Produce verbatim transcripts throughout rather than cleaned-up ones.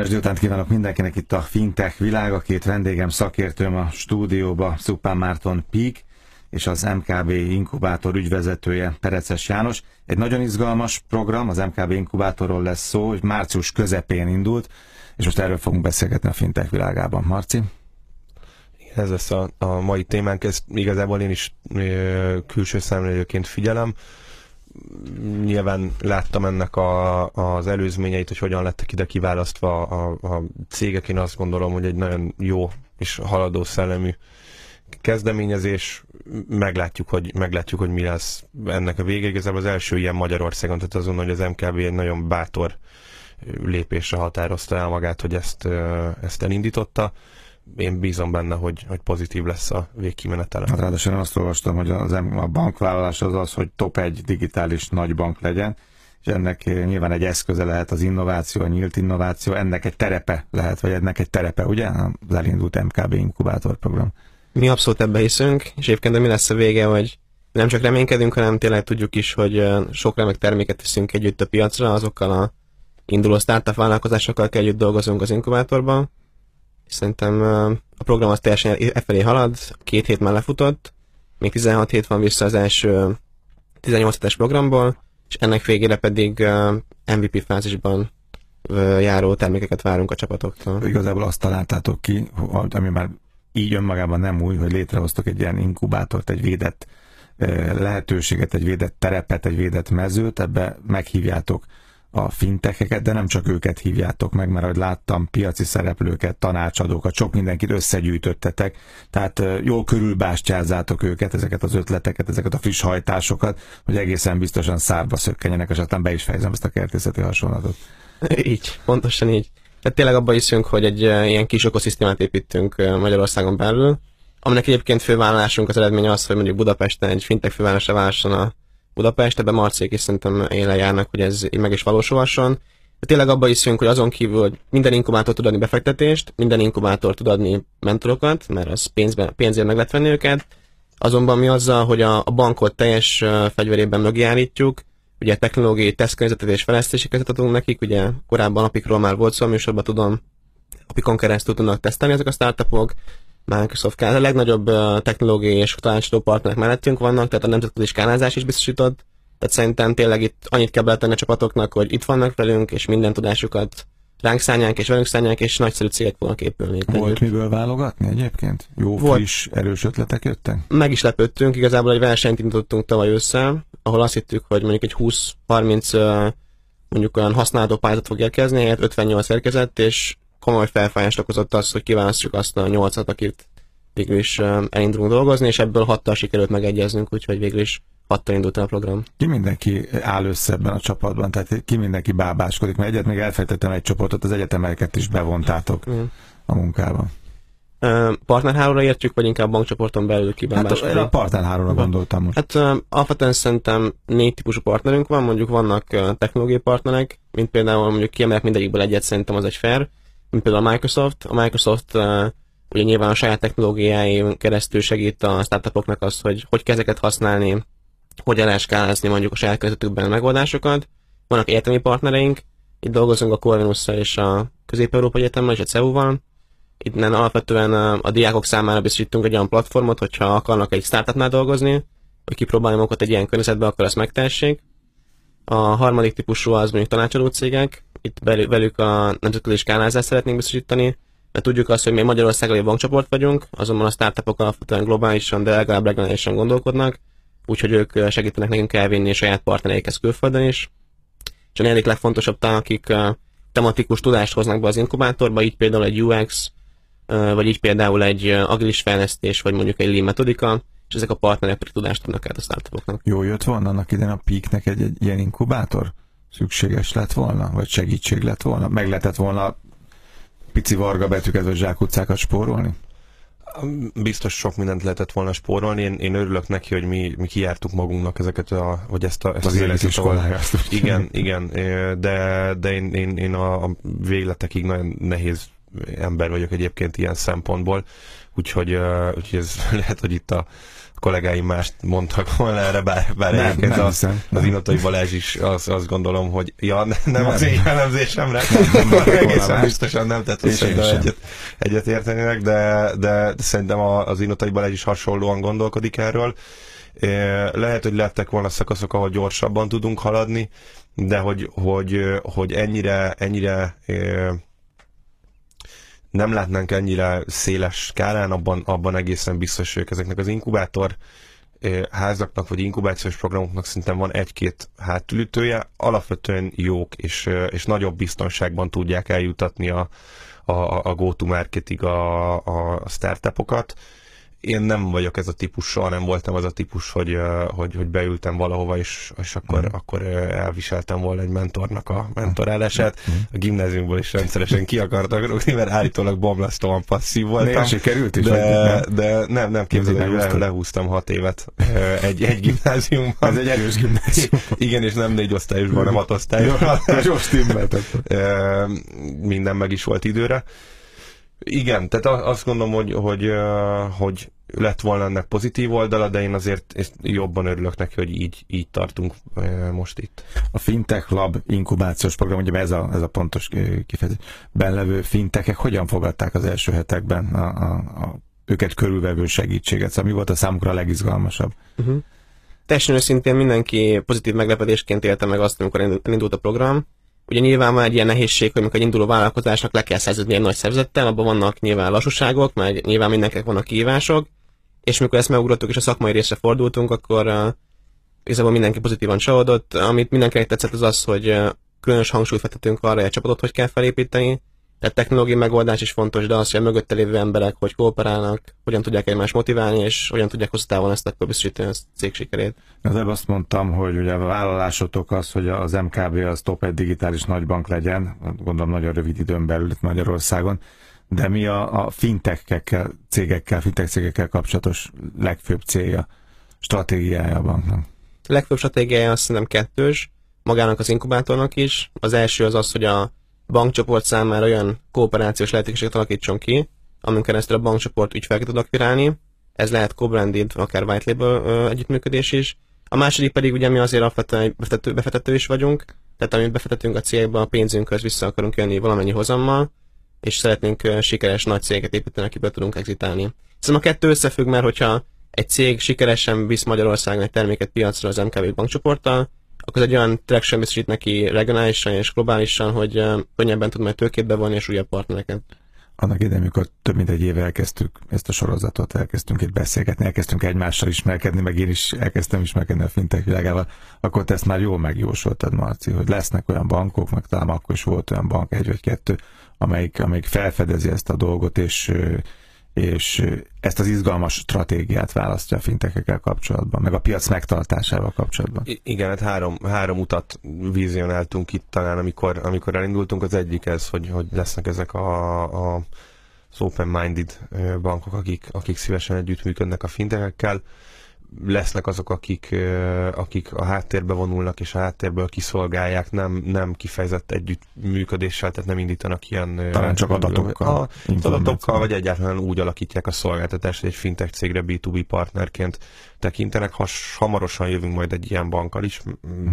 Kellemes délután kívánok mindenkinek itt a Fintech világ. A két vendégem, szakértőm a stúdióba, Szupán Márton Pík, és az em ká bé Inkubátor ügyvezetője, Pereces János. Egy nagyon izgalmas program, az em ká bé Inkubátorról lesz szó, hogy március közepén indult, és most erről fogunk beszélgetni a Fintech világában. Marci? Ez lesz a, a mai témánk, ezt igazából én is ö, külső szemlélőként figyelem. Nyilván láttam ennek a, az előzményeit, hogy hogyan lettek ide kiválasztva a, a cégek. Én azt gondolom, hogy egy nagyon jó és haladó szellemű kezdeményezés. Meglátjuk, hogy, meglátjuk, hogy mi lesz ennek a vége. Igazából az első ilyen Magyarországon, tehát azon, hogy az em ká bé egy nagyon bátor lépésre határozta el magát, hogy ezt, ezt elindította. Én bízom benne, hogy, hogy pozitív lesz a végkimenetele. Hát ráadásul én azt olvastam, hogy az, a bankvállalás az az, hogy top egy digitális nagybank legyen, és ennek nyilván egy eszköze lehet az innováció, a nyílt innováció, ennek egy terepe lehet, vagy ennek egy terepe, ugye? Az elindult em ká bé Inkubátor program. Mi abszolút ebbe hiszünk, és egyébként mi lesz a vége, hogy nem csak reménykedünk, hanem tényleg tudjuk is, hogy sok remek terméket viszünk együtt a piacra, azokkal a induló startup vállalkozásokkal kell együtt dolgozunk az inkubátorban. Szerintem a program az teljesen e felé halad, két hét már lefutott, még tizenhat hét van vissza az első tizennyolc hetes programból, és ennek végére pedig em vé pé fázisban járó termékeket várunk a csapatoktól. Igazából azt találtátok ki, ami már így önmagában nem új, hogy létrehoztok egy ilyen inkubátort, egy védett lehetőséget, egy védett terepet, egy védett mezőt, ebbe meghívjátok a fintecheket, de nem csak őket hívjátok meg, mert ahogy láttam, piaci szereplőket, tanácsadókat, sok mindenkit összegyűjtöttetek, tehát jól körülbástyázzátok őket, ezeket az ötleteket, ezeket a friss hajtásokat, hogy egészen biztosan szárba szökkenjenek, és aztán be is fejezem ezt a kertészeti hasonlatot. Így, pontosan így. Tehát tényleg abban hiszünk, hogy egy ilyen kis ökoszisztémát építünk Magyarországon belül, aminek egyébként fővállalásunk az eredménye az, hogy mondjuk Budapesten egy fintech fővárosra vállasson a Budapest, ebben Marcék is szerintem élen járnak, hogy ez így meg is valósulhasson. De tényleg abban hiszünk, hogy azon kívül, hogy minden inkubátor tud adni befektetést, minden inkubátor tud adni mentorokat, mert az pénzben, pénzért meg lehet venni őket. Azonban mi azzal, hogy a, a bankot teljes fegyverében mögé állítjuk, ugye technológiai tesztkörnyezetet és fejlesztési keretet adunk nekik, ugye korábban Apikról már volt szó a műsorban, tudom, Apikon keresztül tudnak tesztelni ezek a startupok, Microsoft a legnagyobb uh, technológiai és tanácsadó partnerek mellettünk vannak, tehát a nemzetközi skálázás is biztosított. Tehát szerintem tényleg itt annyit kell beletenni a csapatoknak, hogy itt vannak velünk, és minden tudásukat ránk szállják és velünk szállják, és nagyszerű cégek fognak épülni. Volt együtt. Miből válogatni egyébként? Jó, Volt. friss, erős ötletek jöttek? Meg is lepődtünk, igazából egy versenyt indítottunk tavaly ősszel, ahol azt hittük, hogy mondjuk egy húsz-harminc uh, mondjuk olyan használható pályázat fog érkezni, helyett ötvennyolc érkezett, és komoly felfájást okozott az, hogy kiválasztjuk azt a nyolcat, akit végül is elindulunk dolgozni, és ebből hattal sikerült megegyeznünk, úgyhogy végül is hattal indult el a program. Ki mindenki áll össze ebben a csapatban? Tehát ki mindenki bábáskodik? Mert egyet még elfejtettem egy csoportot, az egyetemeket is bevontátok mm. a munkában. Partnerhálóra értjük, vagy inkább bankcsoporton belül ki bábáskodik? Hát a partnerhálóra gondoltam most. Hát alapvetően szerintem négy típusú partnerünk van, mondjuk vannak technológiai partnerek, mint például mondjuk kiemelek mindegyikből egyet, szerintem az egy fair, mint például a Microsoft. A Microsoft uh, ugye nyilván a saját technológiáin keresztül segít a startupoknak azt, hogy hogy kell ezeket használni, hogyan lehet skálázni mondjuk a saját közöttükben a megoldásokat. Vannak egyetemi partnereink, itt dolgozunk a Corvinusszal és a Közép-Európai Egyetemmel és a cé e u-val. Itt alapvetően a, a diákok számára biztosítunk egy olyan platformot, hogyha akarnak egy startupnál dolgozni, vagy kipróbálni magukat egy ilyen környezetben, akkor ezt megtehessék. A harmadik típusú az mondjuk tanácsadó cégek, itt velük a nemzetközi skálázást szeretnénk biztosítani, mert tudjuk azt, hogy mi Magyarországon egy bankcsoport vagyunk, azonban a startupok alapvetően globálisan, de legalább regionálisan gondolkodnak, úgyhogy ők segítenek nekünk elvinni a saját partnereikhez külföldön is. És a negyedik legfontosabb talán, akik tematikus tudást hoznak be az inkubátorba, így például egy u iksz, vagy így például egy agilis fejlesztés, vagy mondjuk egy lean metodika, és ezek a partnerek pedig tudást adnak át a startupoknak. Jó jött volna annak idején a Peaknek egy, egy ilyen inkubátor? Szükséges lett volna? Vagy segítség lett volna? Meg lehetett volna pici varga betűket vagy zsákutcákat spórolni? Biztos sok mindent lehetett volna spórolni. Én, én örülök neki, hogy mi, mi kijártuk magunknak ezeket a, vagy ezt, a, ezt az életiskoláját. Igen, igen, de, de én, én, én a, a végletekig nagyon nehéz ember vagyok egyébként ilyen szempontból, úgyhogy, úgyhogy ez lehet, hogy itt a kollégáim mást mondtak volna erre, bár, bár nem, egyébként nem, az, nem. az Inotai Balázs is az, azt gondolom, hogy ja, nem, nem az én elemzésemre, egészen biztosan nem, tehát szerintem egyet, egyet értenének, de, de szerintem az Inotai Balázs is hasonlóan gondolkodik erről. Lehet, hogy lettek volna szakaszok, ahol gyorsabban tudunk haladni, de hogy, hogy, hogy ennyire, ennyire nem látnánk ennyire széles skálán, abban, abban egészen biztos ők. Ezeknek az inkubátor házaknak, vagy inkubációs programoknak szerintem van egy-két hátulütője, alapvetően jók, és, és nagyobb biztonságban tudják eljutatni a, a, a go-to-marketig a, a startupokat. Én nem vagyok ez a típus, soha nem voltam az a típus, hogy, hogy, hogy beültem valahova, és, és akkor, mm. akkor elviseltem volna egy mentornak a mentorálását. Mm. A gimnáziumból is rendszeresen ki akartak rúgni, mert állítólag bomlasztóan passzív voltam. Miért sikerült is? De, de nem, nem képzeld, hogy le, lehúztam hat évet egy, egy gimnáziumban. Ez egy erős gimnázium. Igen, és nem négy osztályosban, hanem hat osztályosban. Jó stimmelt. Minden meg is volt időre. Igen, tehát azt gondolom, hogy, hogy, hogy lett volna ennek pozitív oldala, de én azért jobban örülök neki, hogy így, így tartunk most itt. A Fintech Lab inkubációs program, ugye ez a, ez a pontos kifejezés, benlevő fintechek hogyan fogadták az első hetekben a, a, a őket körülvevő segítséget? Szóval mi volt a számukra a legizgalmasabb? Uh-huh. Teljesen őszintén mindenki pozitív meglepetésként élte meg azt, amikor elindult a program. Ugye nyilván már egy ilyen nehézség, hogy amikor egy induló vállalkozásnak le kell szerződni egy nagy szervezettel, abban vannak nyilván lassúságok, meg nyilván mindenkinek vannak kihívások, és mikor ezt megugrottuk és a szakmai részre fordultunk, akkor uh, igazából mindenki pozitívan csalódott. Amit mindenkinek tetszett az az, hogy uh, különös hangsúlyt fektetünk arra, hogy a csapatot hogy kell felépíteni, tehát technológiai megoldás is fontos, de az, hogy a mögötte lévő emberek hogy kooperálnak, hogyan tudják egymást motiválni, és hogyan tudják hosszú távon ezt akkor biztosítani a cég sikerét. Az előbb azt mondtam, hogy ugye a vállalásotok az, hogy az em ká bé az top egy digitális nagybank legyen, gondolom nagyon rövid időn belül itt Magyarországon, de mi a, a fintechekkel, cégekkel, fintech cégekkel kapcsolatos legfőbb célja, stratégiája a banknak? A legfőbb stratégiája azt szerintem kettős, magának az inkubátornak is. Az első az az, hogy a bankcsoport számára olyan kooperációs lehetőséget alakítson ki, amin keresztül a bankcsoport ügyfeleket tud akvirálni. Ez lehet co-branded, akár white label ö, együttműködés is. A második pedig ugye mi azért alapvetően befektető, befektető is vagyunk, tehát amit befektetünk a cégbe, a pénzünkhöz vissza akarunk jönni valamennyi hozammal, és szeretnénk ö, sikeres nagy céget építeni, akiből tudunk exitálni. Szerintem a kettő összefügg, mert hogyha egy cég sikeresen visz Magyarországon egy terméket piacra az em ká bé bankcsoporttal, akkor ez egy olyan traction biztosít neki regionálisan és globálisan, hogy uh, könnyebben tud majd tőkét bevonni és újabb partnereket. Annak idején, amikor több mint egy éve elkezdtük ezt a sorozatot, elkezdtünk itt beszélgetni, elkezdtünk egymással ismerkedni, meg én is elkezdtem ismerkedni a fintech világával, akkor te ezt már jól megjósoltad, Marci, hogy lesznek olyan bankok, meg talán akkor is volt olyan bank, egy vagy kettő, amelyik, amelyik felfedezi ezt a dolgot, és és ezt az izgalmas stratégiát választja a fintechekkel kapcsolatban, meg a piac megtartásával kapcsolatban. I- igen, hát három, három utat vizionáltunk itt talán, amikor, amikor elindultunk. Az egyik ez, hogy, hogy lesznek ezek a, a, az open-minded bankok, akik, akik szívesen együttműködnek a fintechekkel. Lesznek azok, akik, akik a háttérbe vonulnak, és a háttérből kiszolgálják, nem, nem kifejezett együttműködéssel, tehát nem indítanak ilyen... Talán csak adatokkal. A, adatokkal, vagy egyáltalán úgy alakítják a szolgáltatást, hogy egy fintech cégre bé kettő bé partnerként tekintenek. Has, hamarosan jövünk majd egy ilyen bankkal is.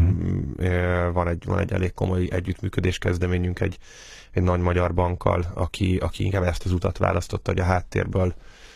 Mm-hmm. Van, egy, van egy elég komoly együttműködés kezdeményünk egy, egy nagy magyar bankkal, aki, aki inkább ezt az utat választotta, hogy a háttérből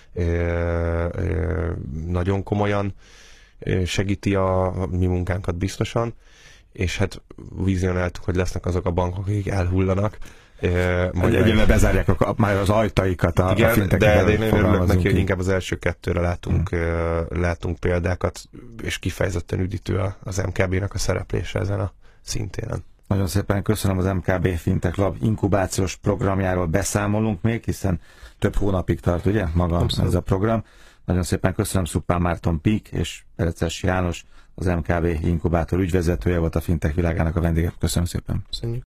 nagyon komolyan segíti a mi munkánkat biztosan, és hát vizionáltuk, hogy lesznek azok a bankok, akik elhullanak. Majd egyébként bezárják a, már az ajtaikat a, igen, a finteknek. De, de én örülök neki, hogy inkább az első kettőre látunk, hmm. látunk példákat, és kifejezetten üdítő az em ká bé-nek a szereplése ezen a szintéren. Nagyon szépen köszönöm, az em ká bé Fintech Lab inkubációs programjáról beszámolunk még, hiszen több hónapig tart, ugye, maga Abszolút. Ez a program. Nagyon szépen köszönöm, Szuppán Márton Pík és Pereces János, az em ká bé inkubátor ügyvezetője volt, a fintech világának a vendége. Köszönöm szépen. Köszönjük.